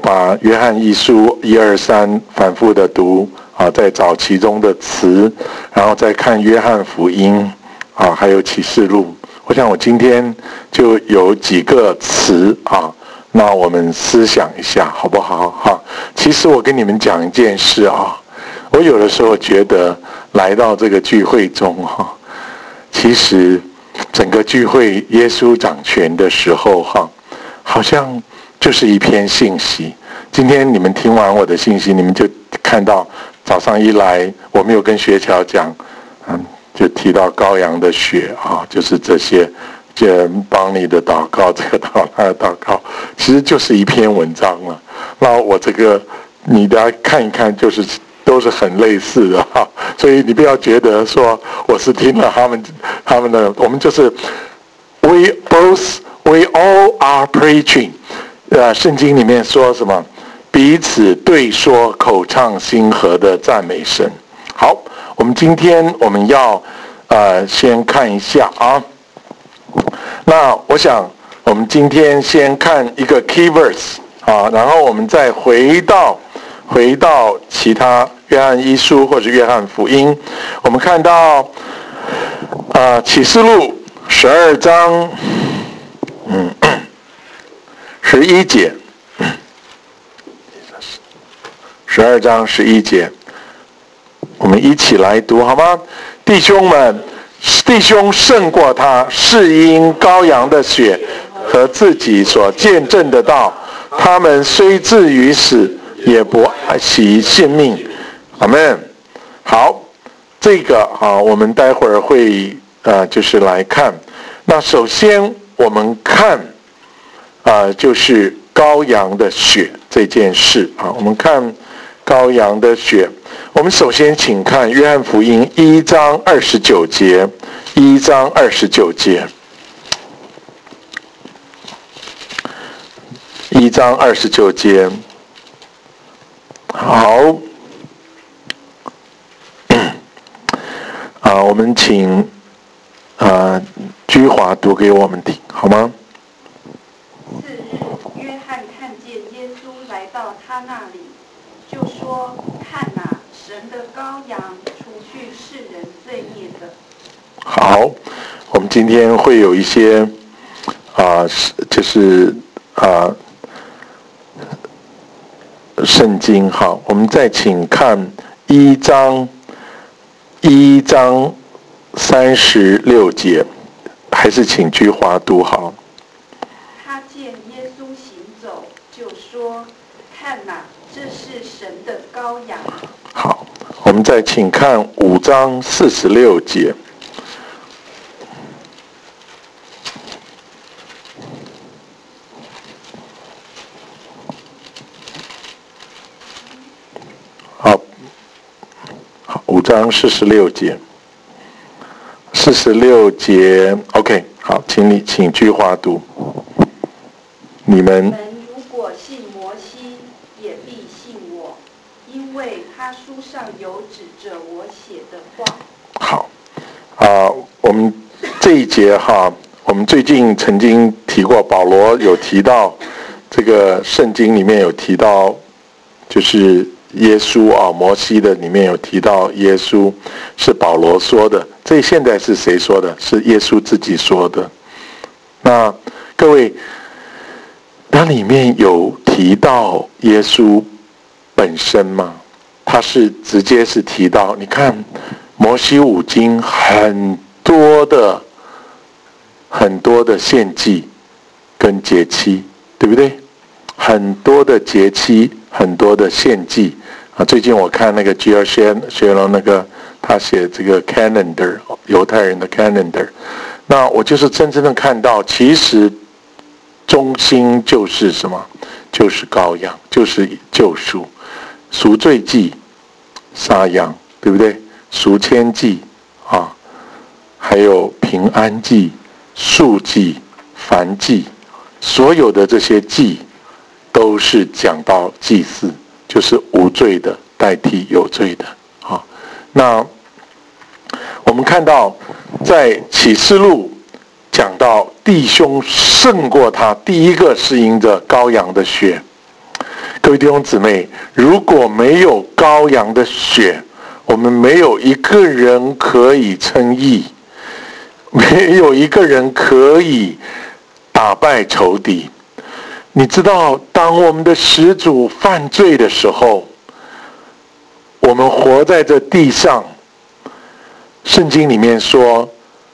把约翰一书1、2、3反复的读啊，再找其中的词，然后再看约翰福音啊，还有启示录。我想我今天就有几个词啊，那我们思想一下好不好？哈，其实我跟你们讲一件事啊，我有的时候觉得来到这个聚会中哈，其实整个聚会耶稣掌权的时候哈，好像就是一篇信息。今天你们听完我的信息，你们就看到早上一来，我没有跟学乔讲，就提到羔羊的血啊，就是这些，这帮你的祷告，这个祷那个祷告，其实就是一篇文章了。那我这个你大家看一看，就是都是很类似的哈，所以你不要觉得说我是听了他们的，我们就是 we all are preaching， 圣经里面说什么？彼此对说，口唱心和的赞美神。好，我们今天我们要先看一下啊。那我想我们今天先看一个 key verse 啊，然后我们再回到其他约翰一书或者约翰福音，我们看到启示录12章11节，12章11节，我们一起来读好吗？弟兄们，弟兄胜过他，是因羔羊的血和自己所见证的道，他们虽至于死，也不惜性命。阿们。好，这个我们待会儿会就是来看。那首先我们看就是羔羊的血这件事啊，我们看羔羊的血。我们首先请看约翰福音1章29节，1章29节，1章29节。好，我们请居华读给我们听，好吗？ 次日，约翰看见耶稣来到他那里，就说：“看哪，神的羔羊，除去世人罪孽的。” 好，我们今天会有一些就是圣经哈，我们再请看1章36节，还是请居华读好。 他见耶稣行走，就说：“看哪，这是神的羔羊。” 好，我们再请看5章46节。好，5章46节，46节 ，OK， 好，请居华读。你们如果信摩西，也必信我，因为他书上有指着我写的话。 好，我们这一节哈，我们最近曾经提过，保罗有提到这个圣经里面有提到，就是耶稣摩西的里面有提到耶稣是保罗说的，这现在是谁说的？是耶稣自己说的。那各位，它里面有提到耶稣本身吗？他是直接是提到，你看摩西五经很多的献祭跟节期，对不对？很多的节期，很多的献祭啊。最近我看那个 G.R. 学了那个他写这个 calendar， 犹太人的 calendar， 那我就是真正的看到，其实中心就是什么？就是羔羊，就是救赎，赎罪祭、杀羊，对不对？赎愆祭还有平安祭、赎祭、燔祭，所有的这些祭都是讲到祭祀，就是无罪的代替有罪的那我们看到在启示录讲到弟兄胜过他，第一个是因着羔羊的血。 各位弟兄姊妹，如果没有羔羊的血，我们没有一个人可以称义，没有一个人可以打败仇敌。你知道，当我们的始祖犯罪的时候，我们活在这地上，圣经里面说，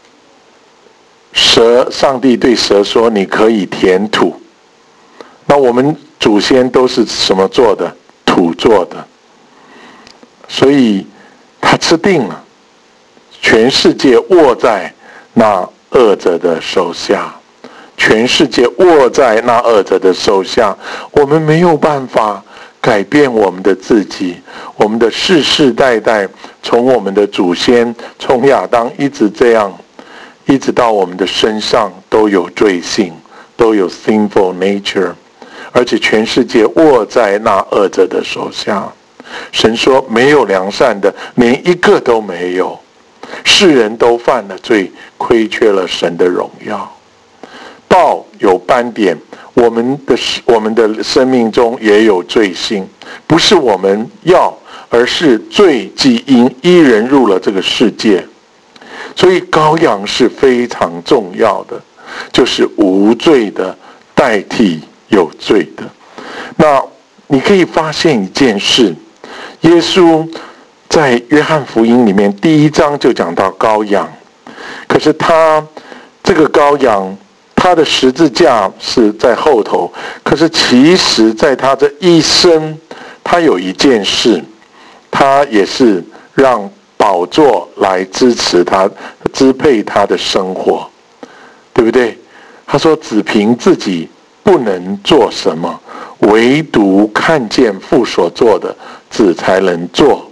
上帝对蛇说：“你可以填土。”那我们祖先都是什么做的？土做的。所以他吃定了，全世界握在那恶者的手下，全世界握在那恶者的手下。我们没有办法改变我们的自己，我们的世世代代，从我们的祖先，从亚当一直这样，一直到我们的身上都有罪性，都有 sinful nature， 而且全世界握在那恶者的手下。神说没有良善的，连一个都没有，世人都犯了罪，亏缺了神的荣耀。豹有斑点，我们的生命中也有罪性，不是我们要，而是罪既因一人入了这个世界。所以羔羊是非常重要的，就是无罪的代替有罪的。那你可以发现一件事，耶稣在约翰福音里面第1章就讲到羔羊，可是他这个羔羊，他的十字架是在后头，可是其实在他这一生，他有一件事，他也是让宝座来支持他，支配他的生活，对不对？他说只凭自己不能做什么，唯独看见父所做的，子才能做。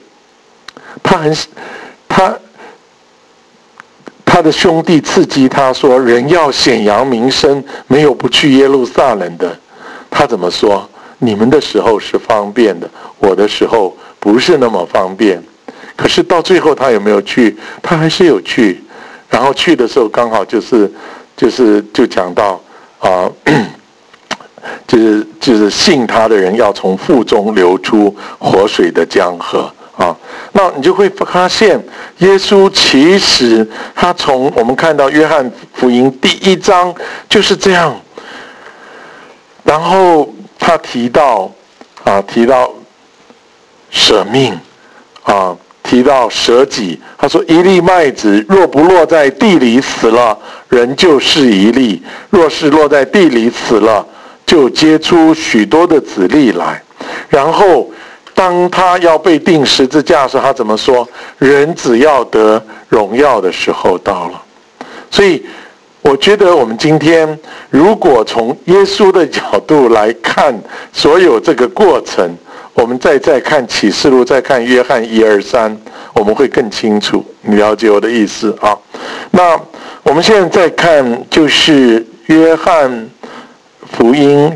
他的兄弟刺激他说，人要显扬名声，没有不去耶路撒冷的。他怎么说？你们的时候是方便的，我的时候不是那么方便。可是到最后他有没有去？他还是有去。然后去的时候刚好就讲到就是信他的人要从腹中流出活水的江河啊。那你就会发现，耶稣其实他从我们看到约翰福音第1章就是这样。然后他提到舍命啊，提到舍己。他说一粒麦子若不落在地里死了，人就是一粒；若是落在地里死了，就结出许多的子粒来。然后当他要被钉十字架的时候，他怎么说？人只要得荣耀的时候到了。所以我觉得我们今天如果从耶稣的角度来看所有这个过程，我们再看启示录，再看约翰1、2、3，我们会更清楚。你了解我的意思啊？那我们现在再看就是约翰福音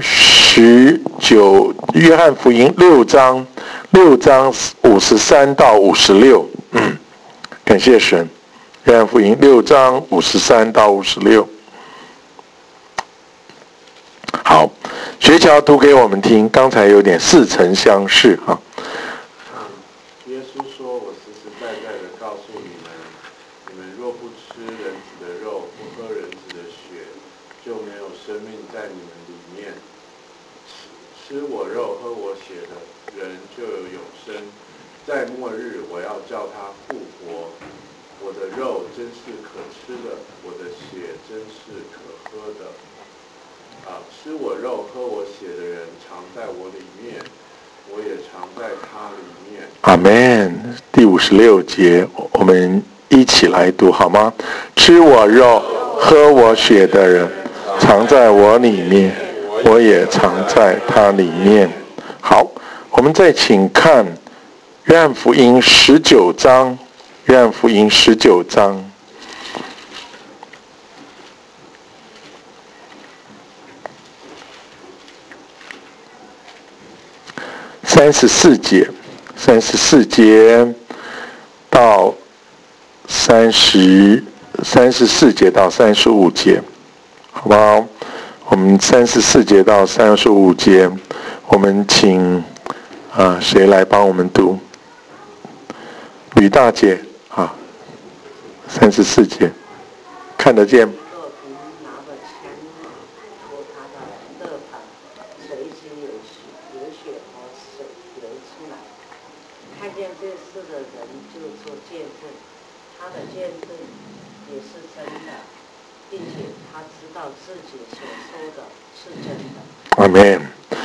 6章53到56。感谢神。约翰福音6章53到56。好，学乔读给我们听，刚才有点似曾相识啊。 耶稣说：“我实实在在的告诉你们，你们若不吃人子的肉，不喝人子的血，就没有生命在你们里面。吃我肉、喝我血的人就有永生，在末日我要叫他复活。我的肉真是可吃的，我的血真是可喝的。吃我肉、喝我血的人常在我里面，我也常在他里面。” 阿们。第56节，我们一起来读好吗？吃我肉、喝我血的人常在我里面，我也常在他里面。好，我们再请看约翰福音19章。约翰福音19章34节到34节到35节，好不好？我们34节到35节， 我们请谁来帮我们读？吕大姐啊，34节，看得见。阿們。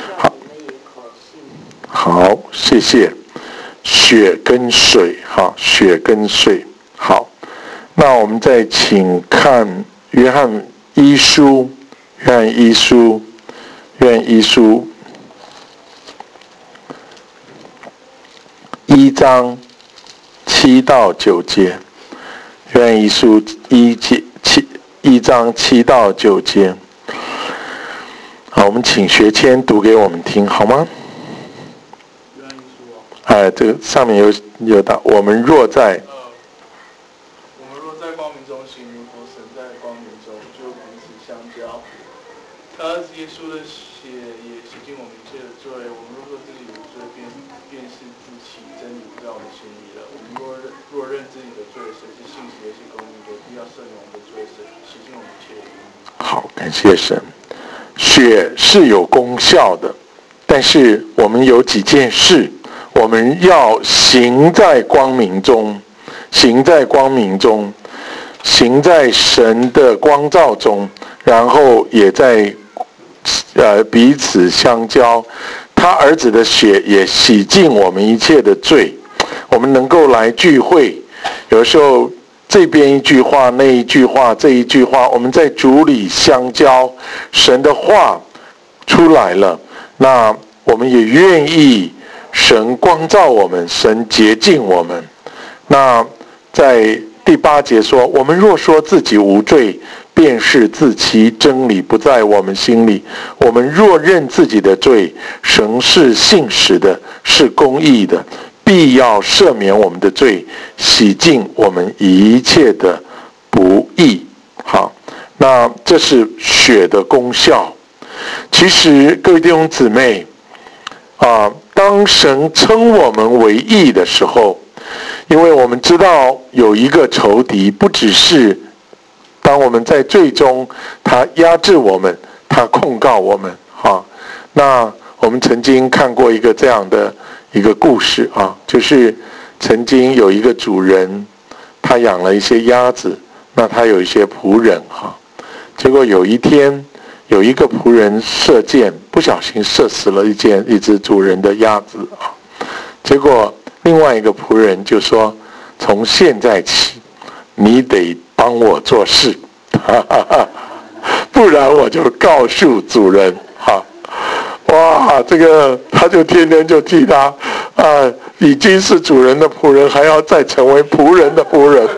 好，谢谢。血跟水，哈，血跟水。好，那我们再请看约翰一书1章7到9节。约翰一书1章7到9节。好，我们请学谦读给我们听，好吗？这个上面有打，我们若在光明中行，如同神在光明中，就彼此相交。他儿子耶稣的血也洗净我们一切的罪。我们若说自己无罪，便是自欺，真理不在我们心里了。我们若认自己的罪，神是信实也是公义的，必要赦免我们的罪，洗净我们一切的罪。 好，感谢神。血是有功效的，但是我们有几件事，我们要行在光明中，行在神的光照中，然后也在彼此相交。他儿子的血也洗净我们一切的罪。我们能够来聚会，有时候这边一句话，那一句话，这一句话，我们在主里相交，神的话出来了，那我们也愿意神光照我们，神洁净我们。那在第8节说，我们若说自己无罪，便是自欺，真理不在我们心里。我们若认自己的罪，神是信实的，是公义的，必要赦免我们的罪，洗净我们一切的不义。好，那这是血的功效。其实各位弟兄姊妹当神称我们为义的时候，因为我们知道有一个仇敌，不只是当我们在罪中他压制我们，他控告我们。那我们曾经看过一个这样的一个故事就是曾经有一个主人，他养了一些鸭子，那他有一些仆人结果有一天有一个仆人射箭，不小心射死了一只主人的鸭子结果另外一个仆人就说，从现在起你得帮我做事不然我就告诉主人哇，这个他就天天就替他已经是主人的仆人，还要再成为仆人的仆人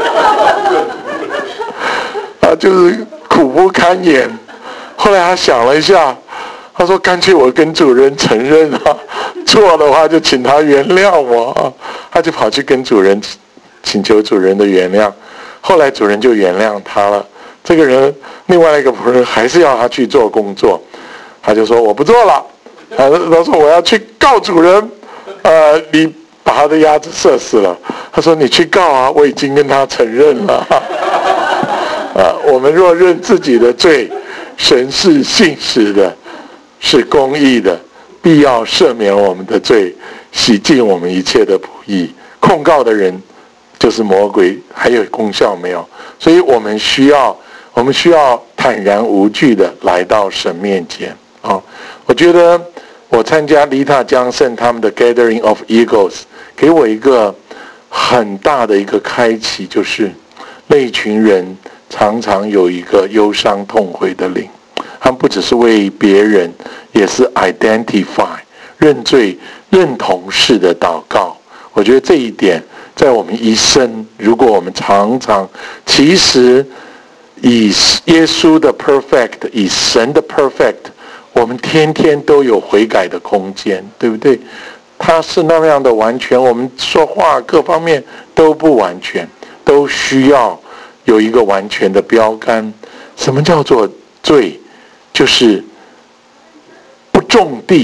就是苦不堪言。后来他想了一下，他说干脆我跟主人承认错的话就请他原谅我他就跑去跟主人请求主人的原谅。后来主人就原谅他了。这个人另外一个仆人还是要他去做工作，他就说我不做了。他说我要去告主人你把他的鸭子射死了。他说你去告我已经跟他承认了我们若认自己的罪，神是信实的，是公义的，必要赦免我们的罪，洗净我们一切的不义。控告的人就是魔鬼，还有功效没有？所以我们需要坦然无惧的来到神面前我觉得我参加利塔江圣他们的 Gathering of Eagles， 给我一个很大的一个开启，就是那一群人常常有一个忧伤痛悔的灵，他们不只是为别人，也是 identify 认罪认同式的祷告。我觉得这一点在我们一生，如果我们常常其实以耶稣的 perfect， 以神的 perfect， 我们天天都有悔改的空间，对不对？他是那样的完全，我们说话各方面都不完全，都需要有一个完全的标杆。什么叫做罪？就是不种地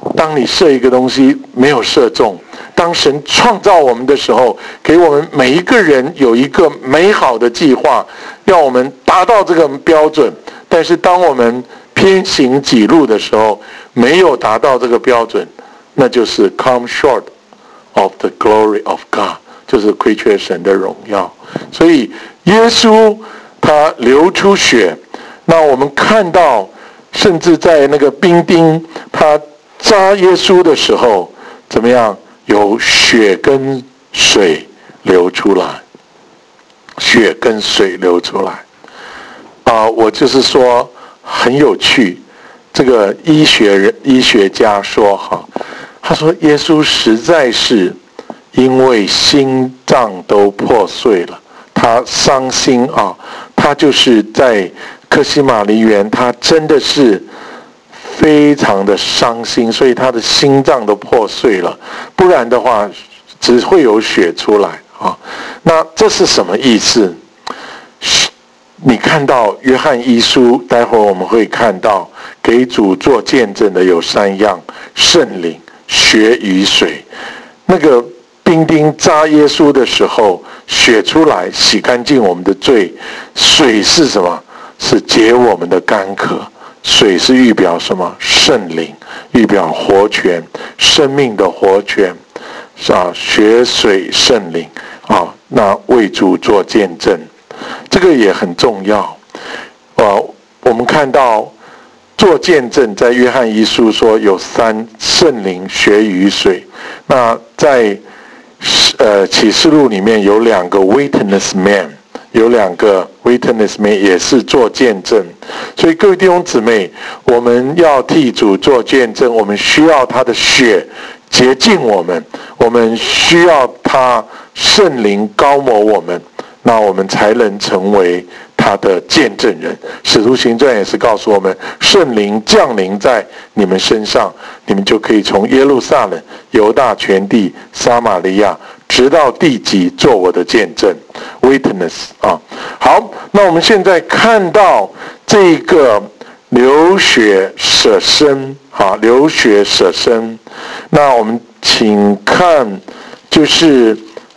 当你射一个东西没有射中，当神创造我们的时候，给我们每一个人有一个美好的计划，要我们达到这个标准。但是当我们偏行己路的时候，没有达到这个标准，那就是 come short of the glory of God， 就是亏缺神的荣耀。所以耶稣他流出血，那我们看到甚至在那个兵丁他扎耶稣的时候怎么样，有血跟水流出来，血跟水流出来我就是说很有趣，这个医学家说他说耶稣实在是因为心脏都破碎了，他伤心他就是在客西马尼园，他真的是非常的伤心，所以他的心脏都破碎了，不然的话只会有血出来那这是什么意思？你看到约翰一书，待会儿我们会看到给主做见证的有3样：圣灵、血与水。那个兵丁扎耶稣的时候，血出来洗干净我们的罪，水是什么？是解我们的干渴。水是预表什么？圣灵，预表活泉，生命的活泉血水圣灵那为主做见证，这个也很重要我们看到做见证在约翰一书说有3：圣灵、血与水。那在启示录里面有2个 witness man， 有2个 witness man 也是做见证。所以各位弟兄姊妹，我们要替主做见证，我们需要他的血洁净我们，我们需要他圣灵膏抹我们，那我们才能成为他的见证人。使徒行传也是告诉我们，圣灵降临在你们身上，你们就可以从耶路撒冷、犹大全地、撒玛利亚直到地极做我的见证 witness 好，那我们现在看到这个流血舍身流血舍身。那我们请看就是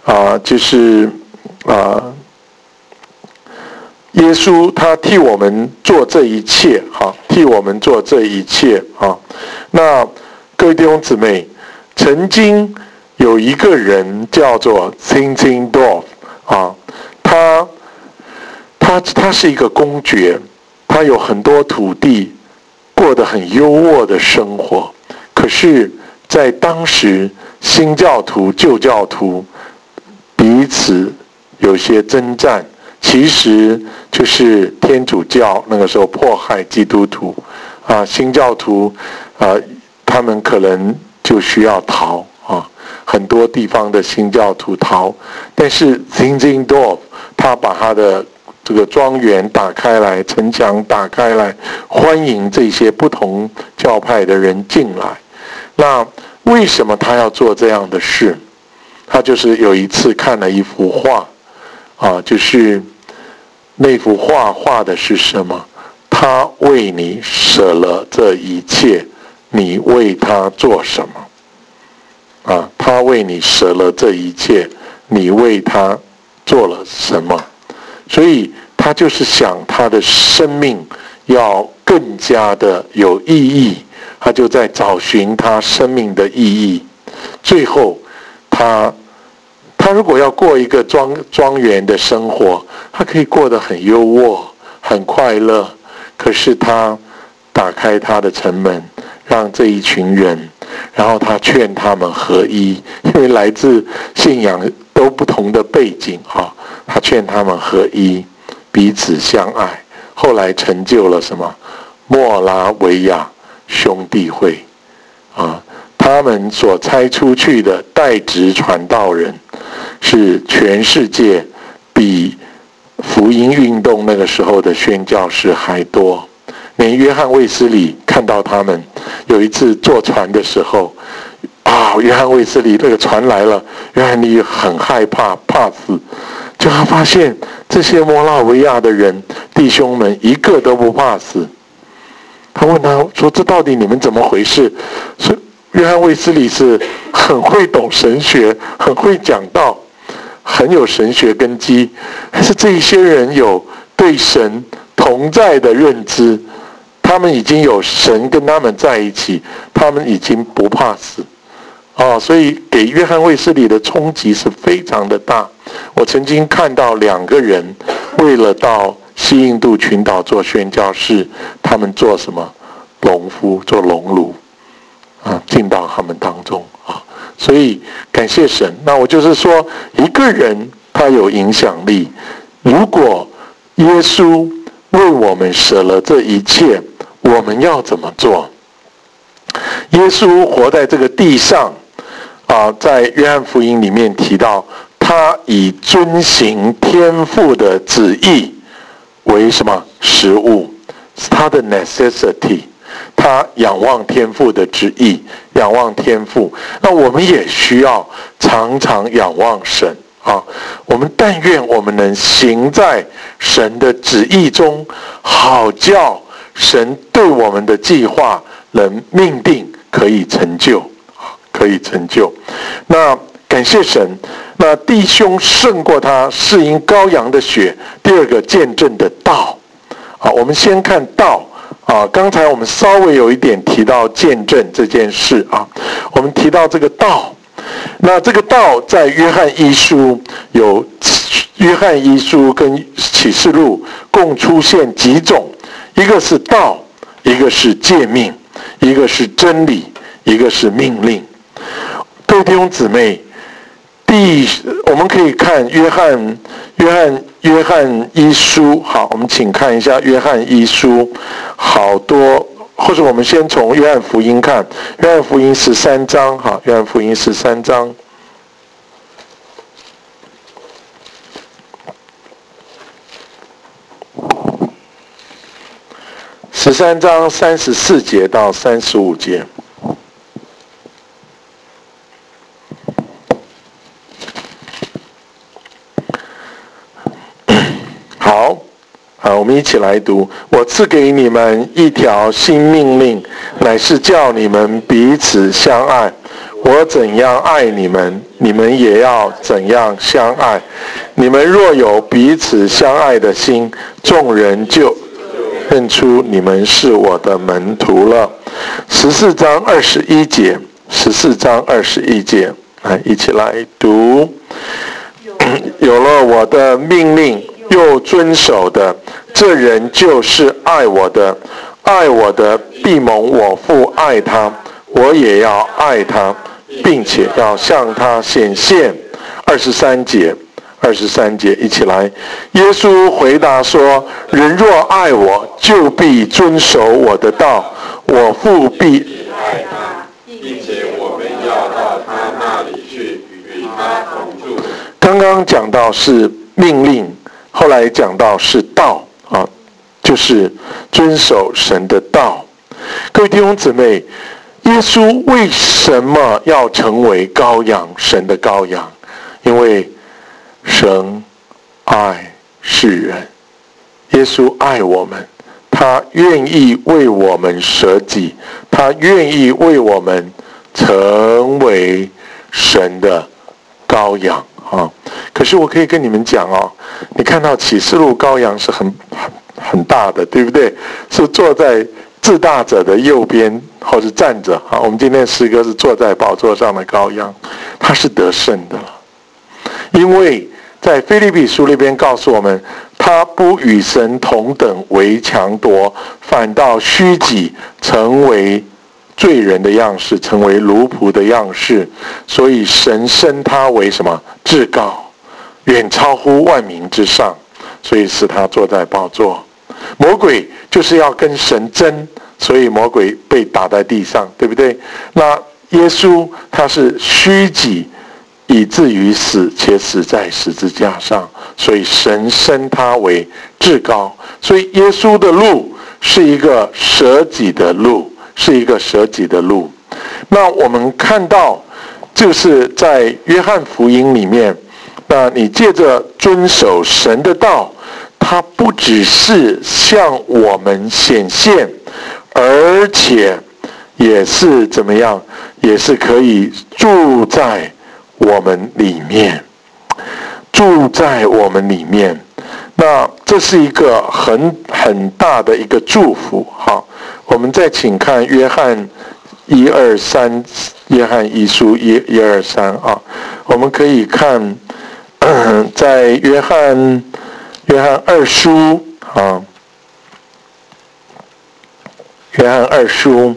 耶稣他替我们做这一切替我们做这一切那各位弟兄姊妹，曾经有一个人叫做 Zinzendorf 他是一个公爵，他有很多土地，过得很优渥的生活。可是在当时新教徒旧教徒彼此有些征战，其实就是天主教那个时候迫害基督徒新教徒他们可能就需要逃很多地方的新教徒逃。但是 Zinzendorf 他把他的这个庄园打开来，城墙打开来，欢迎这些不同教派的人进来。那为什么他要做这样的事？他就是有一次看了一幅画就是那幅画画的是什么？他为你舍了这一切，你为他做什么他为你舍了这一切，你为他做了什么？所以他就是想他的生命要更加的有意义，他就在找寻他生命的意义。最后他如果要过一个庄园的生活，他可以过得很优渥很快乐，可是他打开他的城门，让这一群人，然后他劝他们合一，因为来自信仰都不同的背景他劝他们合一，彼此相爱，后来成就了什么？莫拉维亚兄弟会他们所差出去的代职传道人是全世界比福音运动那个时候的宣教士还多。连约翰卫斯理看到他们有一次坐船的时候约翰卫斯理那个船来了，约翰你很害怕，怕死，就他发现这些摩拉维亚的人弟兄们一个都不怕死。他问他说，这到底你们怎么回事？ 约翰卫斯理是很会懂神学，很会讲道，很有神学根基，但是这些人有对神同在的认知，他们已经有神跟他们在一起，他们已经不怕死所以给约翰卫斯理的冲击是非常的大。我曾经看到2个人为了到西印度群岛做宣教士，他们做什么？农夫，做农奴进到他们当中所以感谢神。那我就是说，一个人他有影响力，如果耶稣为我们舍了这一切，我们要怎么做？耶稣活在这个地上在约翰福音里面提到，他以遵行天父的旨意为什么？食物，是他的 necessity。他仰望天父的旨意，仰望天父。那我们也需要常常仰望神我们但愿我们能行在神的旨意中，好叫神对我们的计划能命定，可以成就，可以成就。那感谢神。那弟兄胜过他，是因羔羊的血。第2个见证的道我们先看道刚才我们稍微有一点提到见证这件事我们提到这个道。那这个道在约翰一书有约翰一书跟启示录共出现几种，一个是道，一个是诫命，一个是真理，一个是命令。各位弟兄姊妹，我们可以看约翰一书。好，我们请看一下约翰一书，好多，或者我们先从约翰福音看，约翰福音13章。好，约翰福音13章。13章34节到35节。好，我们一起来读。我赐给你们一条新命令，乃是叫你们彼此相爱。我怎样爱你们，你们也要怎样相爱。你们若有彼此相爱的心，众人就认出你们是我的门徒了。14章21节，14章21节，来一起来读。有了我的命令又遵守的，这人就是爱我的。爱我的必蒙我父爱他，我也要爱他，并且要向他显现。23节一起来。耶稣回答说，人若爱我，就必遵守我的道，我父必爱他，并且我们要到他那里去，与他同住。 刚刚讲到是命令，后来讲到是道就是遵守神的道。各位弟兄姊妹，耶稣为什么要成为羔羊，神的羔羊？因为神爱世人，耶稣爱我们，他愿意为我们舍己，他愿意为我们成为神的羔羊可是我可以跟你们讲你看到启示录羔羊是很大的，对不对？是坐在至大者的右边，或是站着我们今天诗歌是坐在宝座上的羔羊，他是得胜的了。因为在腓立比书那边告诉我们，他不与神同等为强夺，反倒虚己，成为罪人的样式，成为奴仆的样式。所以神升他为什么？至高，远超乎万民之上，所以使他坐在宝座。魔鬼就是要跟神争，所以魔鬼被打在地上，对不对？那耶稣他是虚己，以至于死，且死在十字架上，所以神升他为至高。所以耶稣的路是一个舍己的路，是一个舍己的路。那我们看到就是在约翰福音里面，那你借着遵守神的道，它不只是向我们显现，而且也是怎么样？ 也是可以住在我们里面，住在我们里面。那这是一个很大的一个祝福。好，我们再请看约翰1:23，约翰一书1:23啊，我们可以看，在约翰2书啊，约翰2书，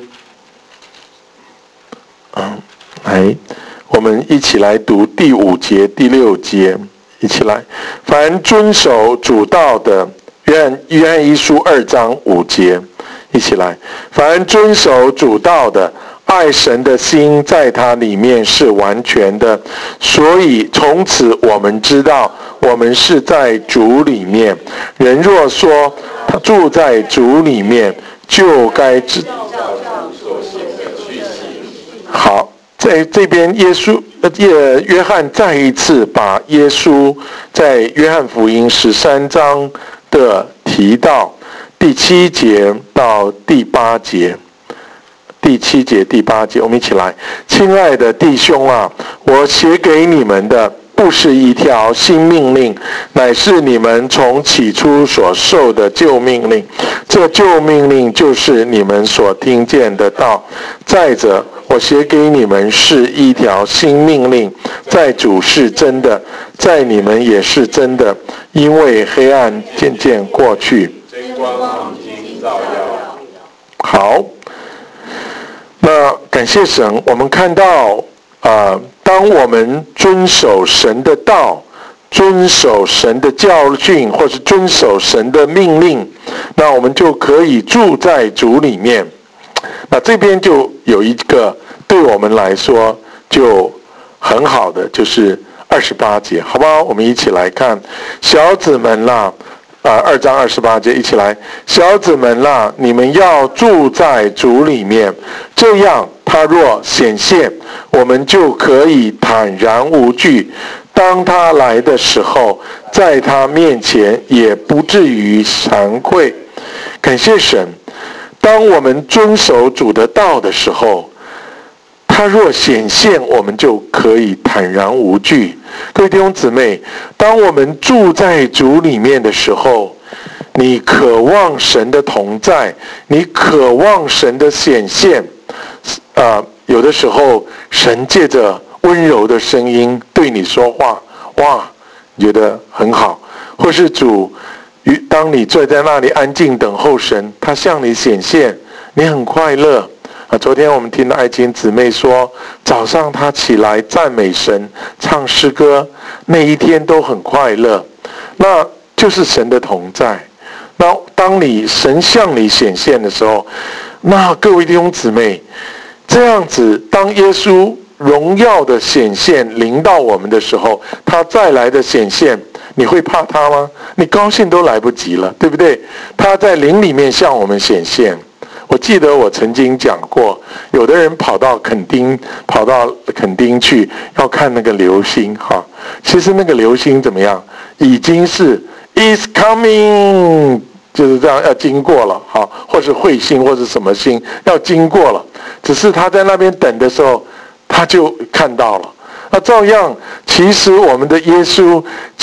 来，我们一起来读第5节、第6节，一起来。凡遵守主道的，约翰一书2章5节，一起来。凡遵守主道的，爱神的心在他里面是完全的，所以从此我们知道，我们是在主里面。人若说他住在主里面，就该知道所行的去行。 好，在这边约翰再一次把耶稣在约翰福音13章的提到第7节到第8节。第7节、第8节，我们一起来。亲爱的弟兄啊，我写给你们的不是一条新命令，乃是你们从起初所受的旧命令。这旧命令就是你们所听见的道。再者，我写给你们是一条新命令，在主是真的，在你们也是真的，因为黑暗渐渐过去， 真光已经照耀。 好。那感谢神，我们看到当我们遵守神的道，遵守神的教训，或是遵守神的命令，那我们就可以住在主里面。那这边就有一个对我们来说就很好的，就是28节，好不好？我们一起来看。小子们啦，2章28节，一起来。小子们啦，你们要住在主里面，这样他若显现，我们就可以坦然无惧。当他来的时候，在他面前也不至于惭愧。感谢神，当我们遵守主的道的时候，他若显现，我们就可以坦然无惧。各位弟兄姊妹，当我们住在主里面的时候，你渴望神的同在，你渴望神的显现。有的时候神借着温柔的声音对你说话，哇，你觉得很好。或是主当你坐在那里安静等候神，他向你显现，你很快乐。昨天我们听到爱情姊妹说，早上她起来赞美神，唱诗歌，那一天都很快乐。那就是神的同在。那当神向你显现的时候，那各位弟兄姊妹，这样子，当耶稣荣耀的显现临到我们的时候，他再来的显现，你会怕他吗？你高兴都来不及了，对不对？他在灵里面向我们显现。我记得我曾经讲过，有的人跑到垦丁去要看那个流星哈，其实那个流星怎么样？已经是 is coming， 就是这样要经过了哈，或是彗星或是什么星要经过了，只是他在那边等的时候，他就看到了。那照样，其实我们的耶稣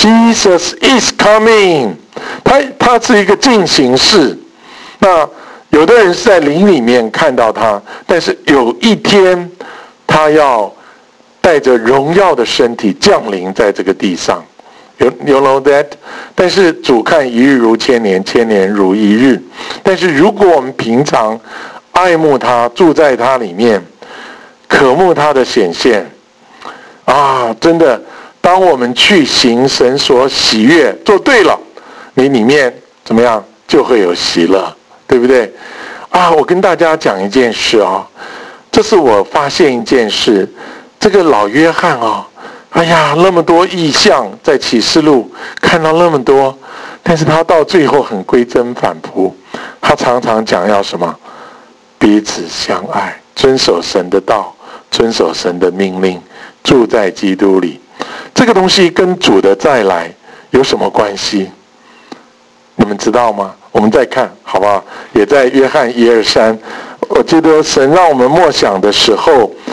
Jesus is coming， 他是一个进行式。那有的人是在灵里面看到他，但是有一天他要带着荣耀的身体降临在这个地上。You know that？ 但是主看一日如千年，千年如一日。但是如果我们平常爱慕他，住在他里面，渴慕他的显现啊，真的，当我们去行神所喜悦，做对了，你里面怎么样就会有喜乐，对不对？啊，我跟大家讲一件事啊，这是我发现一件事，这个老约翰啊，哎呀，那么多异象在启示录看到那么多，但是他到最后很归真反扑，他常常讲要什么？彼此相爱，遵守神的道，遵守神的命令，住在基督里。这个东西跟主的再来有什么关系？你们知道吗？我们再看好不好？也在约翰1:23，我记得神让我们默想的时候，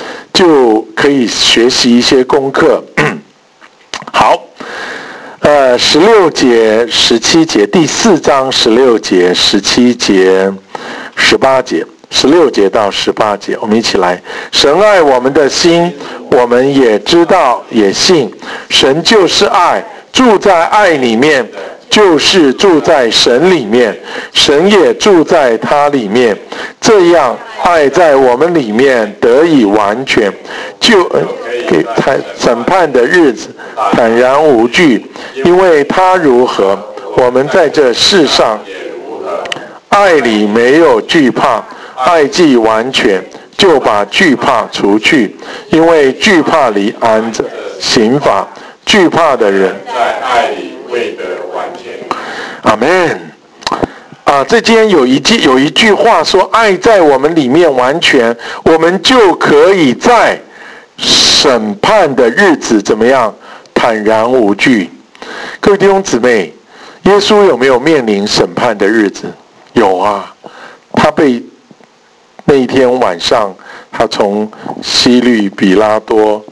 就可以学习一些功课。好，16节、17节，第4章16节、17节、18节，16节到18节，我们一起来。神爱我们的心，我们也知道，也信。神就是爱，住在爱里面，就是住在神里面，神也住在他里面。这样，爱在我们里面得以完全，就给审判的日子坦然无惧，因为他如何，我们在这世上爱里没有惧怕。爱既完全，就把惧怕除去，因为惧怕里安着刑罚，惧怕的人在爱里未得完全。 阿们。这间有一句话说，爱在我们里面完全，我们就可以在审判的日子怎么样？坦然无惧。各位弟兄姊妹，耶稣有没有面临审判的日子？有啊，他被那一天晚上，他从希律比拉多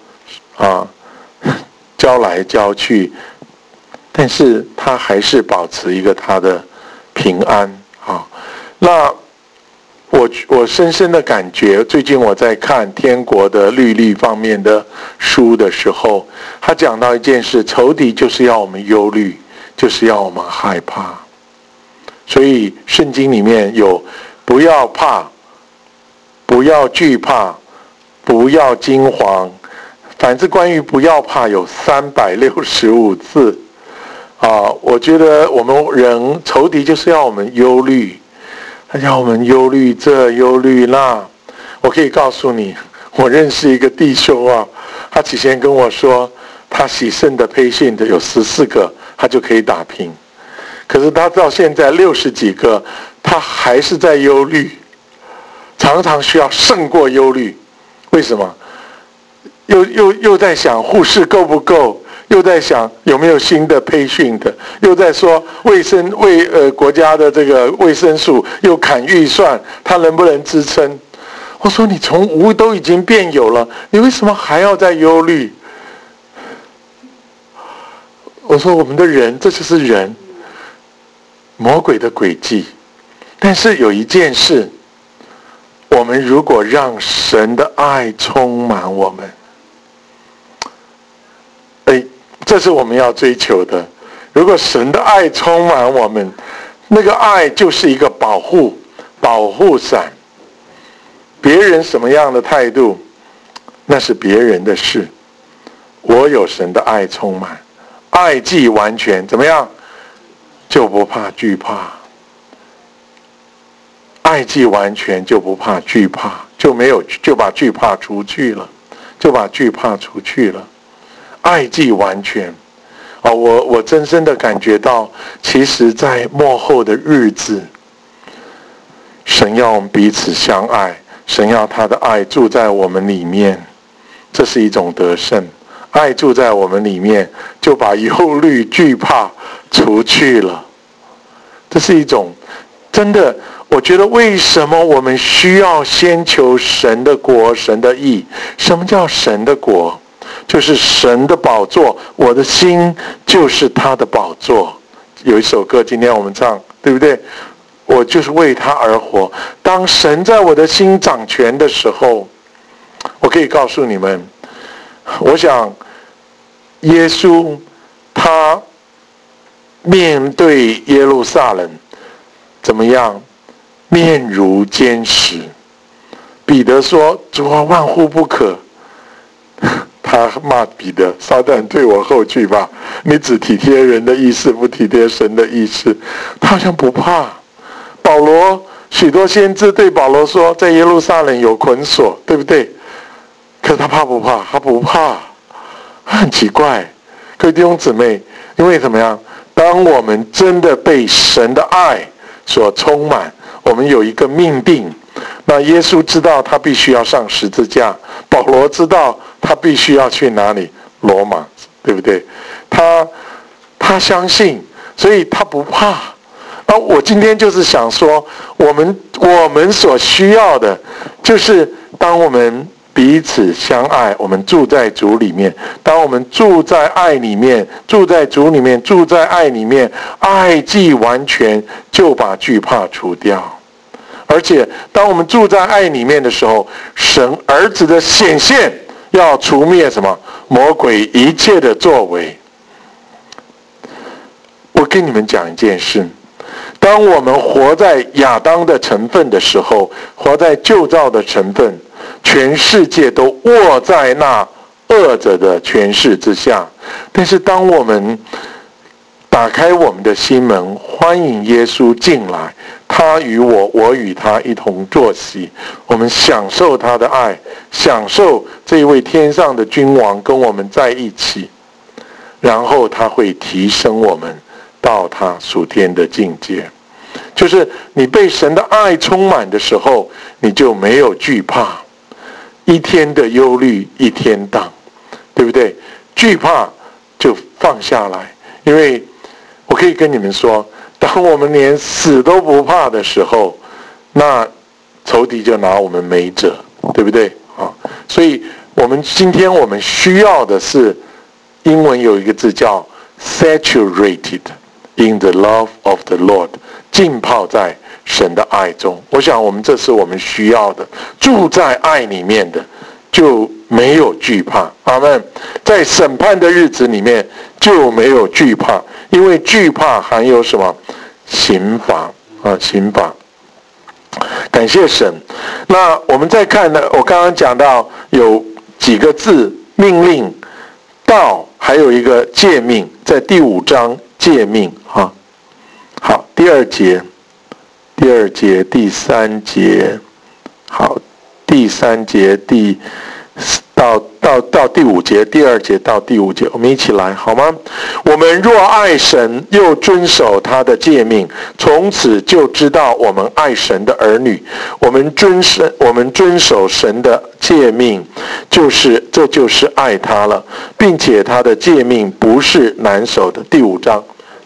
交来交去，但是他还是保持一个他的平安啊。那我深深的感觉，最近我在看天国的律例方面的书的时候，他讲到一件事，仇敌就是要我们忧虑，就是要我们害怕。所以圣经里面有不要怕，不要惧怕，不要惊惶，反正关于不要怕有365次我觉得我们人仇敌就是要我们忧虑，他要我们忧虑这忧虑那。我可以告诉你，我认识一个弟兄他起先跟我说，他洗肾的patient有14个，他就可以打平。可是他到现在60几个，他还是在忧虑，常常需要胜过忧虑。为什么？又在想护士够不够，又在想有没有新的培训的，又在说国家的这个卫生署又砍预算，他能不能支撑？我说你从无都已经变有了，你为什么还要再忧虑？我说我们的人，这就是人，魔鬼的诡计。但是有一件事，我们如果让神的爱充满我们，这是我们要追求的。如果神的爱充满我们，那个爱就是一个保护伞。别人什么样的态度，那是别人的事。我有神的爱充满，爱既完全，怎么样？就不怕惧怕。爱既完全，就不怕惧怕，就把惧怕除去了，爱既完全。我真正的感觉到，其实在末后的日子，神要我们彼此相爱，神要他的爱住在我们里面，这是一种得胜。爱住在我们里面，就把忧虑惧怕除去了。这是一种真的，我觉得为什么我们需要先求神的国、神的义？什么叫神的国？就是神的宝座，我的心就是他的宝座。有一首歌，今天我们唱，对不对？我就是为他而活。当神在我的心掌权的时候，我可以告诉你们，我想耶稣他面对耶路撒冷怎么样？面如坚石。彼得说：“主啊，万乎不可。”他骂彼得：“撒旦退我后去吧！你只体贴人的意思，不体贴神的意思。”他好像不怕。保罗许多先知对保罗说，在耶路撒冷有捆锁，对不对？可是他怕不怕？他不怕。很奇怪，各位弟兄姊妹，因为怎么样？当我们真的被神的爱所充满，我们有一个命定。那耶稣知道他必须要上十字架，保罗知道他必须要去哪里？罗马，对不对？他相信，所以他不怕。我今天就是想说，我们所需要的，就是当我们彼此相爱，我们住在主里面。当我们住在爱里面，住在主里面，住在爱里面，爱既完全，就把惧怕除掉。而且当我们住在爱里面的时候，神儿子的显现要除灭什么？魔鬼一切的作为。我跟你们讲一件事，当我们活在亚当的成分的时候，活在旧造的成分，全世界都握在那恶者的权势之下。但是当我们打开我们的心门，欢迎耶稣进来，他与我，我与他一同坐席，我们享受他的爱，享受这一位天上的君王跟我们在一起，然后他会提升我们到他属天的境界。就是你被神的爱充满的时候，你就没有惧怕，一天的忧虑一天当，对不对？惧怕就放下来。因为我可以跟你们说，当我们连死都不怕的时候，那仇敌就拿我们没辙，对不对？所以今天我们需要的是，英文有一个字叫 saturated in the love of the Lord， 浸泡在神的爱中。我想这是我们需要的，住在爱里面的就没有惧怕。阿们。在审判的日子里面就没有惧怕，因为惧怕含有什么？刑罚啊，刑罚。感谢神。那我们再看呢，我刚刚讲到有几个字，命令、道，还有一个诫命，在第5章诫命啊。好，第2节、第3节，好，第3节到第5节，第2节到第5节，我们一起来好吗？我们若爱神，又遵守他的诫命，从此就知道我们爱神的儿女。我们遵守神的诫命，这就是爱他了，并且他的诫命不是难守的。第5章，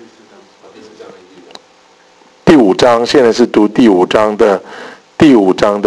现在是读第5章的第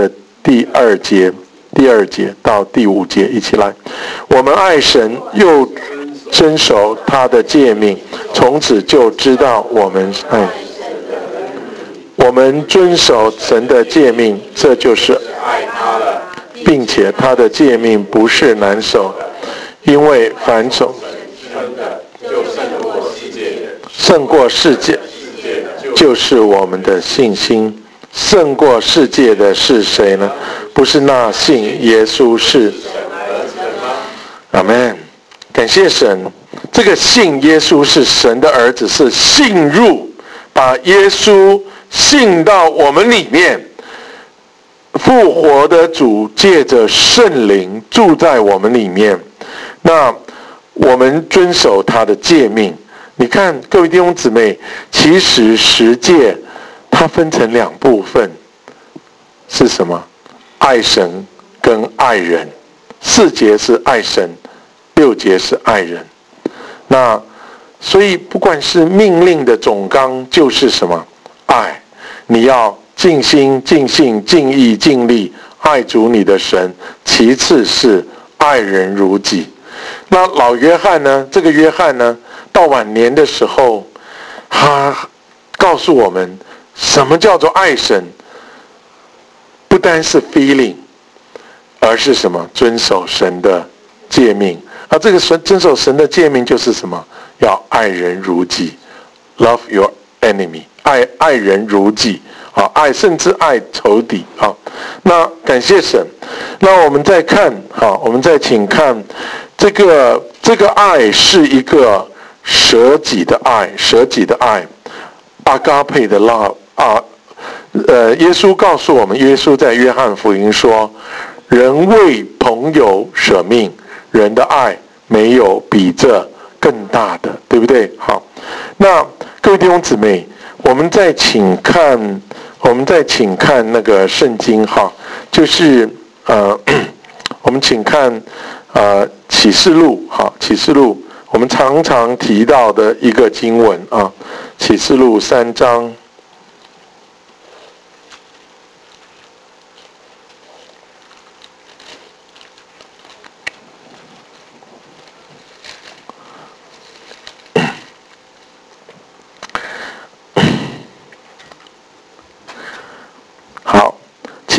2节。第2节到第5节，一起来。我们爱神，又遵守他的诫命，从此就知道我们爱神。我们遵守神的诫命，这就是爱他了，并且他的诫命不是难守，因为凡守就胜过世界，就是我们的信心。胜过世界的是谁呢？不是那信耶稣是阿们。感谢神，这个信耶稣是神的儿子，是信入，把耶稣信到我们里面。复活的主借着圣灵住在我们里面，那我们遵守他的诫命。你看各位弟兄姊妹，其实十诫它分成2部分，是什么？爱神跟爱人。4节是爱神，6节是爱人。那所以不管是命令的总纲就是什么？爱。你要尽心尽性尽意尽力爱主你的神，其次是爱人如己。那老约翰呢，这个约翰呢，到晚年的时候，他告诉我们什么叫做爱神。不单是 feeling， 而是什么？遵守神的诫命。而这个遵守神的诫命就是什么？要爱人如己 ，love your enemy， 爱人如己啊，爱甚至爱仇敌啊。那感谢神。那我们再看，好，我们再请看这个爱是一个舍己的爱，舍己的爱，阿嘎佩的 love 啊。耶稣告诉我们，耶稣在约翰福音说，人为朋友舍命，人的爱没有比这更大的，对不对？好，那各位弟兄姊妹，我们再请看那个圣经哈，就是我们请看启示录哈，启示录我们常常提到的一个经文啊，启示录3章。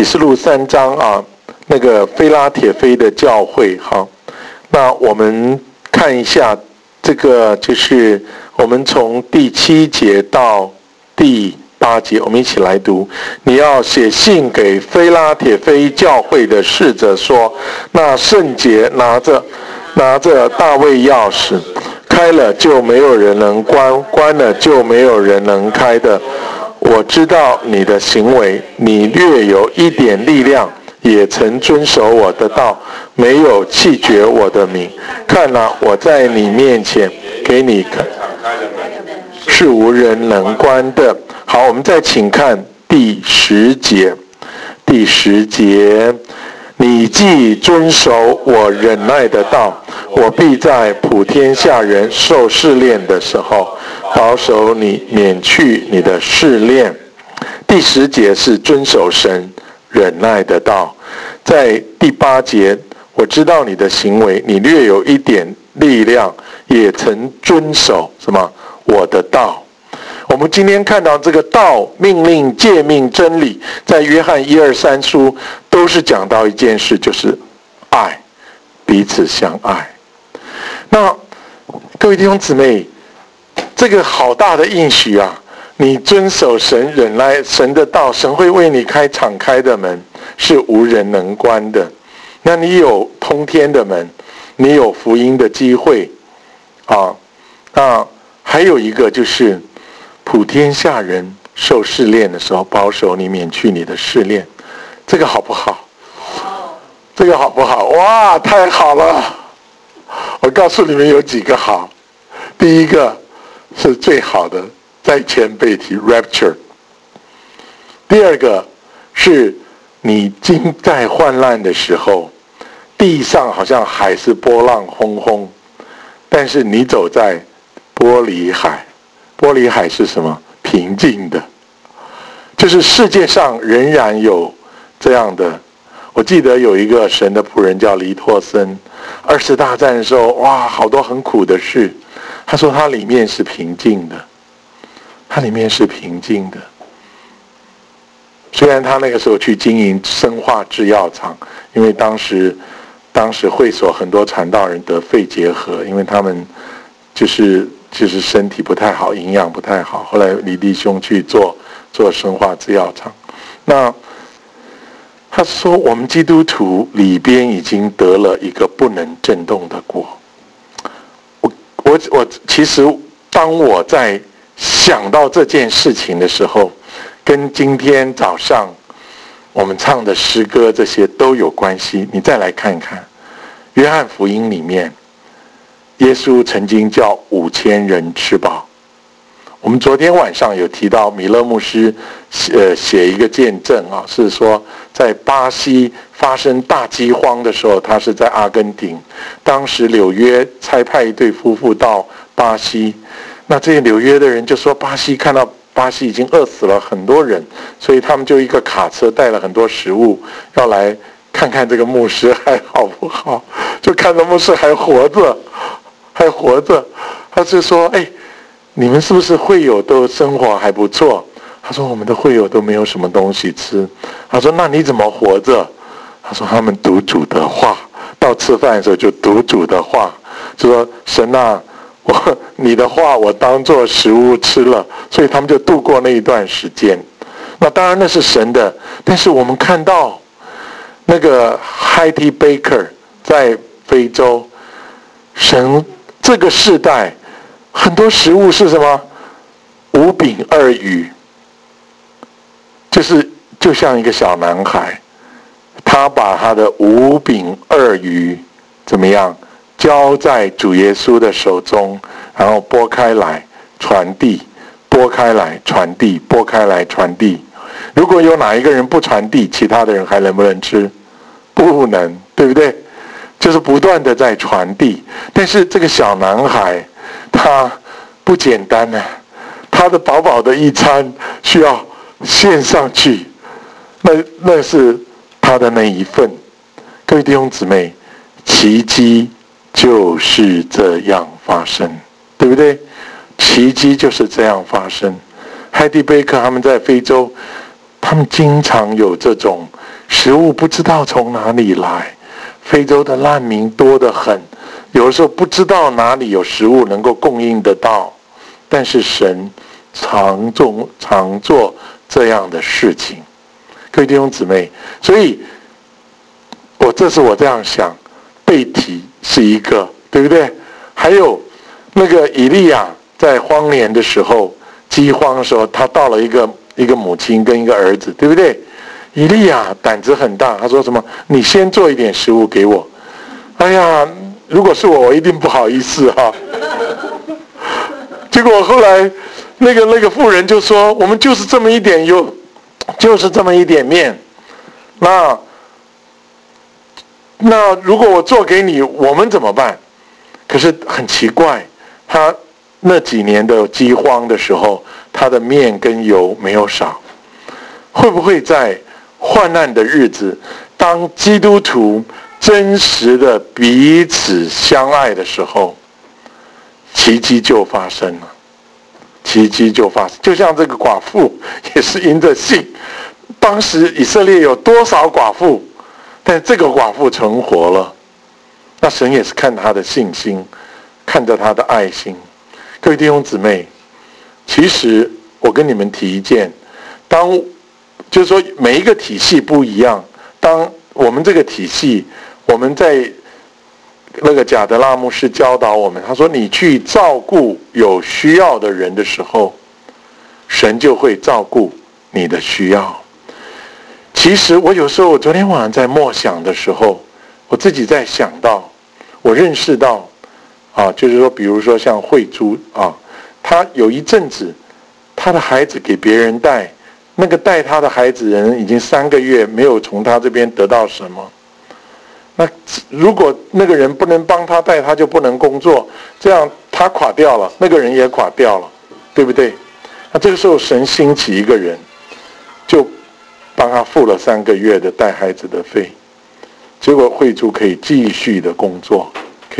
示录3章啊，那个非拉铁非的教会。好，那我们看一下这个，就是我们从第7节到第8节，我们一起来读。你要写信给非拉铁非教会的使者说，那圣洁拿着大卫钥匙，开了就没有人能关，关了就没有人能开的。我知道你的行为，你略有一点力量，也曾遵守我的道，没有弃绝我的名。看哪，我在你面前给你看，是无人能关的。好，我们再请看第10节。第10节，你既遵守我忍耐的道，我必在普天下人受试炼的时候，保守你，免去你的试炼。第10节是遵守神忍耐的道。在第8节，我知道你的行为，你略有一点力量，也曾遵守什么？我的道。我们今天看到这个道、命令、诫命、真理，在约翰1、2、3书都是讲到一件事，就是爱，彼此相爱。那各位弟兄姊妹，这个好大的应许啊！你遵守神忍耐神的道，神会为你敞开的门，是无人能关的。那你有通天的门，你有福音的机会啊。那还有一个就是普天下人受试炼的时候，保守你，免去你的试炼。这个好不好？这个好不好？哇，太好了！我告诉你们有几个好。第一个是最好的，在前辈提 rapture。第二个是你经在患难的时候，地上好像海是波浪轰轰，但是你走在玻璃海。玻璃海是什么？平静的。就是世界上仍然有这样的。我记得有一个神的仆人叫黎托森，20大战的时候，哇，好多很苦的事。他说他里面是平静的，他里面是平静的。虽然他那个时候去经营生化制药厂，因为当时会所很多传道人得肺结核，因为他们就是身体不太好，营养不太好。后来李弟兄去做生化制药厂。那他说我们基督徒里边已经得了一个不能震动的国。我其实当我在想到这件事情的时候，跟今天早上我们唱的诗歌这些都有关系。你再来看看约翰福音里面，耶稣曾经叫5000人吃饱。我们昨天晚上有提到米勒牧师写一个见证啊，是说在巴西发生大饥荒的时候，他是在阿根廷，当时纽约差派一对夫妇到巴西，那这些纽约的人就说看到巴西已经饿死了很多人，所以他们就一个卡车带了很多食物要来看看这个牧师还好不好，就看到牧师还活着，他就说你们是不是会友都生活还不错？他说我们的会友都没有什么东西吃。他说那你怎么活着？他说他们读主的话，到吃饭的时候就读主的话，就说神啊，你的话我当作食物吃了，所以他们就度过那一段时间。那当然那是神的，但是我们看到那个 Heidi Baker 在非洲，神这个世代很多食物是什么？5饼2鱼，就像一个小男孩，他把他的5饼2鱼怎么样交在主耶稣的手中，然后拨开来传递，拨开来传递，拨开来传递。如果有哪一个人不传递，其他的人还能不能吃？不能，对不对？就是不断的在传递。但是这个小男孩他不简单啊，他的饱饱的一餐需要献上去，那是他的那一份。各位弟兄姊妹，奇迹就是这样发生，对不对？奇迹就是这样发生。海蒂贝克他们在非洲，他们经常有这种食物不知道从哪里来，非洲的难民多得很，有的时候不知道哪里有食物能够供应得到，但是神常做这样的事情。各位弟兄姊妹，所以这是我这样想，被提是一个，对不对？还有那个以利亚在荒年的时候，饥荒的时候，他到了一个母亲跟一个儿子，对不对？以利亚胆子很大，他说什么？你先做一点食物给我。哎呀，如果是我一定不好意思哈。结果后来那个妇人就说：“我们就是这么一点油，就是这么一点面。那如果我做给你，我们怎么办？”可是很奇怪，他那几年的饥荒的时候，他的面跟油没有少。会不会在患难的日子，当基督徒真实的彼此相爱的时候，奇迹就发生了？奇迹就发生，就像这个寡妇也是因着信。当时以色列有多少寡妇，但这个寡妇存活了。那神也是看他的信心，看着他的爱心。各位弟兄姊妹，其实我跟你们提一件，就是说每一个体系不一样，当我们这个体系，我们在那个贾德拉牧师教导我们，他说你去照顾有需要的人的时候，神就会照顾你的需要。其实我有时候，我昨天晚上在默想的时候，我自己在想到，我认识到就是说比如说像慧珠他有一阵子他的孩子给别人带，那个带他的孩子人已经3个月没有从他这边得到什么。那如果那个人不能帮他带，他就不能工作，这样他垮掉了，那个人也垮掉了，对不对？那这个时候神兴起一个人，就帮他付了3个月的带孩子的费，结果慧珠可以继续的工作，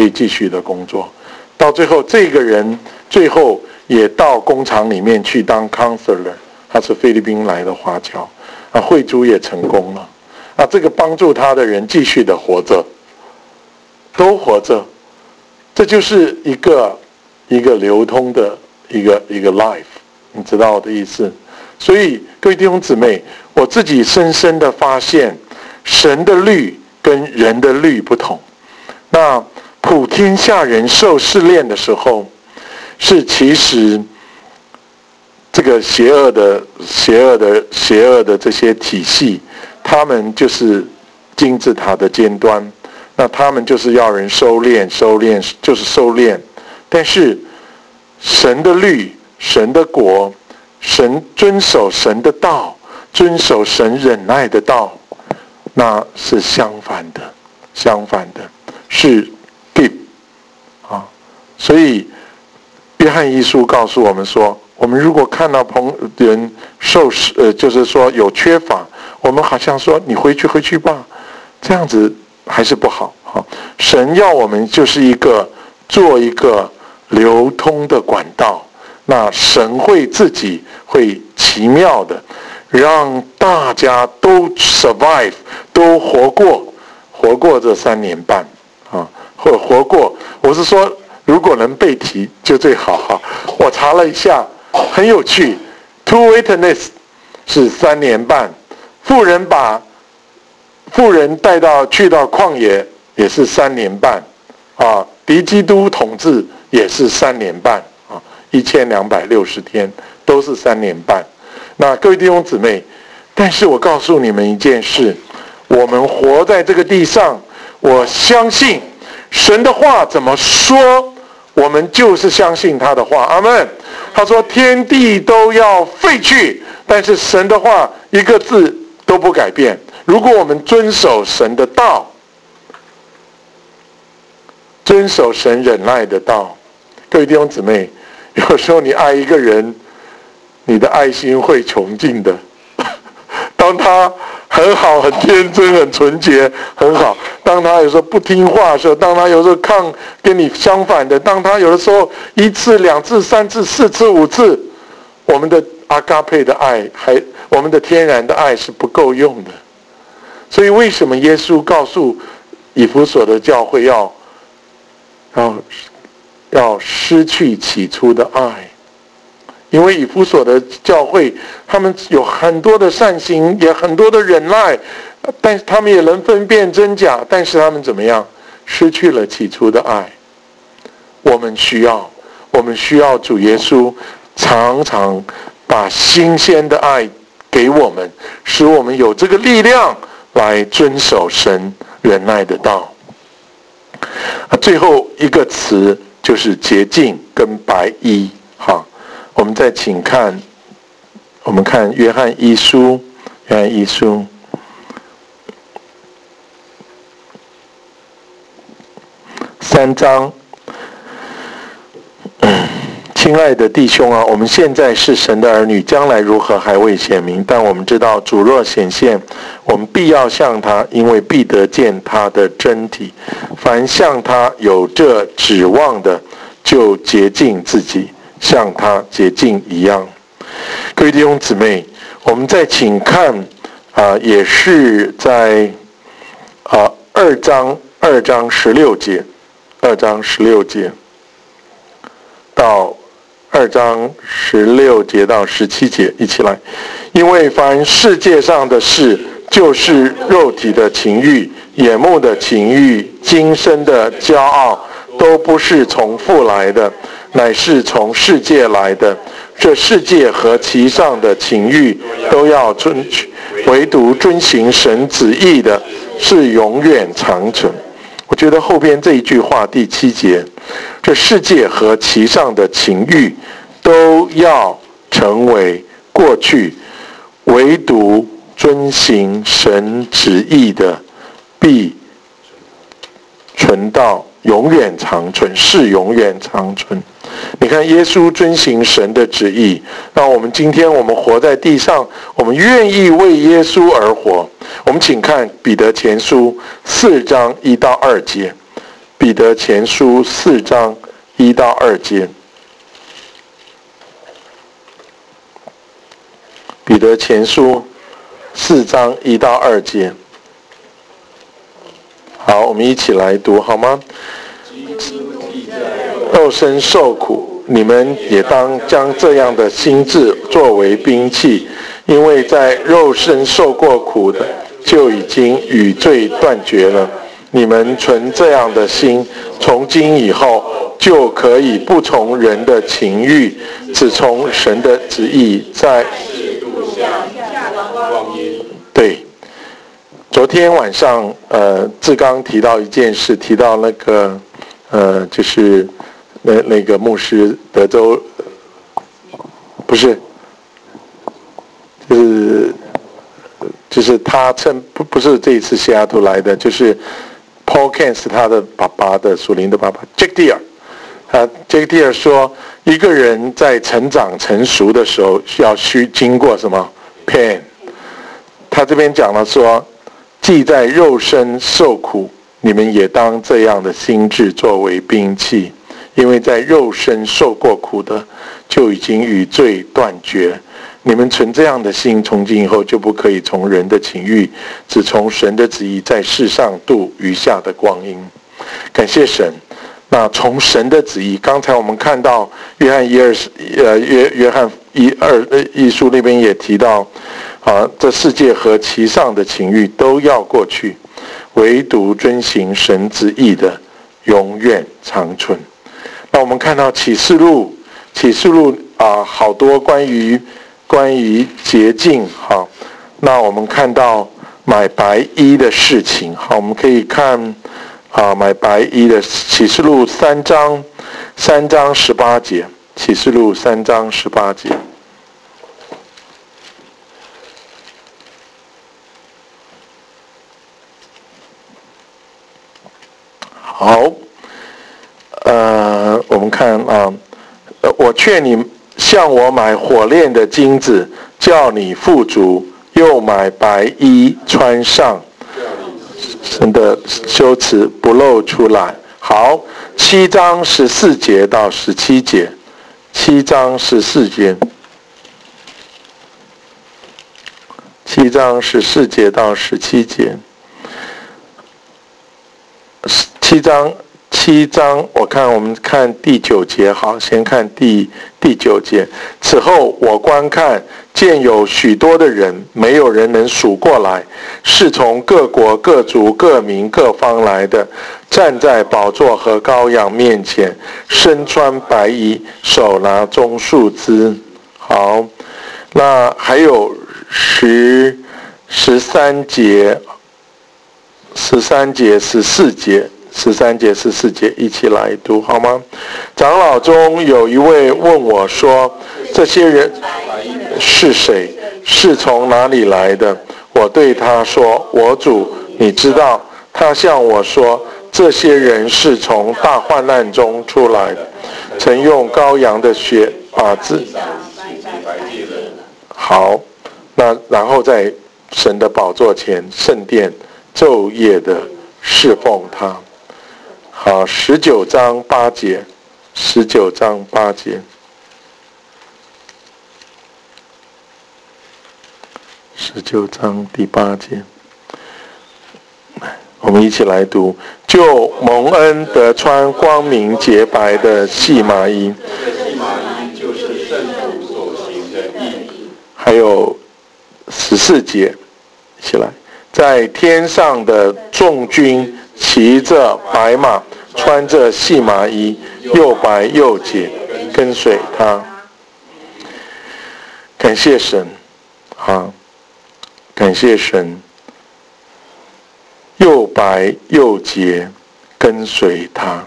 到最后这个人最后也到工厂里面去当 counselor， 他是菲律宾来的华侨，慧珠也成功了。这个帮助他的人继续的活着，都活着，这就是一个流通的一个 life， 你知道我的意思？所以各位弟兄姊妹，我自己深深的发现，神的律跟人的律不同。那普天下人受试炼的时候，是其实这个邪恶的这些体系，他们就是金字塔的尖端，那他们就是要人收敛，就是收敛。但是神的律、神的国、神遵守神的道、遵守神忍耐的道，那是相反的，是 give 所以约翰一书告诉我们说，我们如果看到人就是说有缺乏，我们好像说你回去吧，这样子还是不好。神要我们就是做一个流通的管道，那神会自己会奇妙的让大家都 survive， 都活过这3年半或活过。我是说如果能被提就最好我查了一下，很有趣， Two Witness 是3年半，妇人把妇人去到旷野也是3年半敌基督统治也是3年半1260天都是3年半。那各位弟兄姊妹，但是我告诉你们一件事，我们活在这个地上，我相信神的话怎么说，我们就是相信他的话。阿们。他说天地都要废去，但是神的话一个字都不改变。如果我们遵守神的道，遵守神忍耐的道，各位弟兄姊妹，有时候你爱一个人，你的爱心会穷尽的。当他很好、很天真、很纯洁、很好，当他有时候不听话的时候，当他有时候跟你相反的，当他有的时候1次、2次、3次、4次、5次，我们的阿嘎佩的爱，我们的天然的爱是不够用的。 所以为什么耶稣告诉以弗所的教会要失去起初的爱？因为以弗所的教会，他们有很多的善行，也很多的忍耐，但是他们也能分辨真假，但是他们怎么样？失去了起初的爱。我们需要主耶稣常常把新鲜的爱给我们，使我们有这个力量来遵守神忍耐的道。最后一个词就是洁净跟白衣。好，我们再请看，我们看约翰一书3章。亲爱的弟兄啊，我们现在是神的儿女，将来如何还未显明，但我们知道主若显现，我们必要向他，因为必得见他的真体。凡向他有这指望的，就洁净自己，像他洁净一样。各位弟兄姊妹，我们再请看也是在2章16节到2章16节到17节，一起来。因为凡世界上的事，就是肉体的情欲、眼目的情欲、今生的骄傲，都不是从父来的，乃是从世界来的。这世界和其上的情欲都要遵取，唯独遵行神旨意的，是永远长存。我觉得后边这一句话第7节，这世界和其上的情欲都要成为过去，唯独遵行神旨意的必存到永远长存，是永远长存。你看耶稣遵行神的旨意，让我们今天我们活在地上，我们愿意为耶稣而活。我们请看彼得前书4章1到2节，彼得前书4章1到2节，彼得前书4章1到2节。好，我们一起来读好吗？肉身受苦，你们也当将这样的心志作为兵器，因为在肉身受过苦的，就已经与罪断绝了。你们存这样的心，从今以后就可以不从人的情欲，只从神的旨意在对。昨天晚上志刚提到一件事，提到那个就是那个牧师德州不是就是他不是这一次西雅图来的，就是 Paul Kent 是他的爸爸的属灵的爸爸 Jack Deere。Jack Deere 说，一个人在成长成熟的时候需要经过什么 pain。他这边讲了说，既在肉身受苦，你们也当这样的心志作为兵器，因为在肉身受过苦的，就已经与罪断绝。你们存这样的心，从今以后就不可以从人的情欲，只从神的旨意在世上度余下的光阴。感谢神。那从神的旨意，刚才我们看到约翰一书那边也提到，这世界和其上的情欲都要过去，唯独遵行神旨意的永远长存。那我们看到启示录好多关于洁净。好，那我们看到买白衣的事情。好，我们可以看买白衣的启示录3章18节，启示录3章18节。好，我们看我劝你向我买火炼的金子，叫你富足，又买白衣穿上，神的羞耻不露出来。好，7章14节到17节，7章14节 7章14节到17节。7章，我们看第9节，好，先看第9节。此后我观看，见有许多的人，没有人能数过来，是从各国、各族、各民、各方来的，站在宝座和羔羊面前，身穿白衣，手拿棕树枝。好，那还有13节、14节。13节、14节一起来读好吗？长老中有一位问我说：“这些人是谁？是从哪里来的？”我对他说：“我主，你知道。”他向我说：“这些人是从大患难中出来的，曾用羔羊的血把自己白净了。”好，那然后在神的宝座前圣殿昼夜的侍奉他。好，19章8节，19章8节，19章第8节，我们一起来读：就蒙恩得穿光明洁白的细麻衣， 这细麻衣就是圣徒所行的义。 还有14节，一起来，在天上的众军骑着白马，穿着细麻衣，又白又洁，跟随他。感谢神，感谢神，又白又洁，跟随他。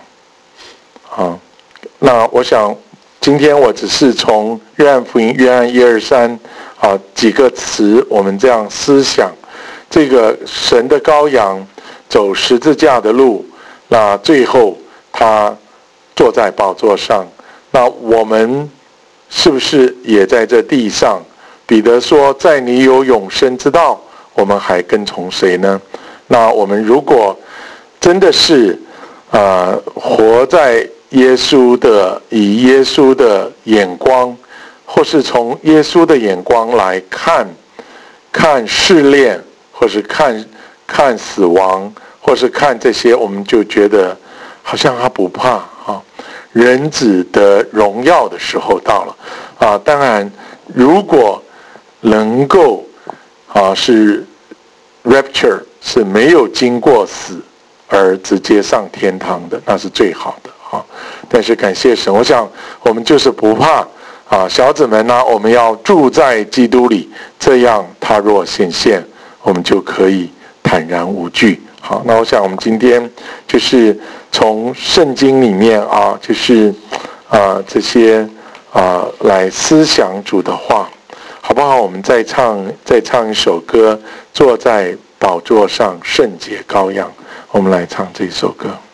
那我想今天我只是从约翰福音约翰1、2、3几个词，我们这样思想这个神的羔羊走十字架的路，那最后他坐在宝座上，那我们是不是也在这地上？彼得说：“在你有永生之道，我们还跟从谁呢？”那我们如果真的是活在以耶稣的眼光，或是从耶稣的眼光来看试炼，或是看死亡，或是看这些，我们就觉得好像他不怕人子得荣耀的时候到了当然，如果能够是 rapture 是没有经过死而直接上天堂的，那是最好的但是感谢神，我想我们就是不怕小子们我们要住在基督里，这样他若显现，我们就可以坦然无惧。好，那我想我们今天就是从圣经里面就是这些来思想主的话，好不好？我们再唱一首歌，坐在宝座上圣洁羔羊，我们来唱这首歌。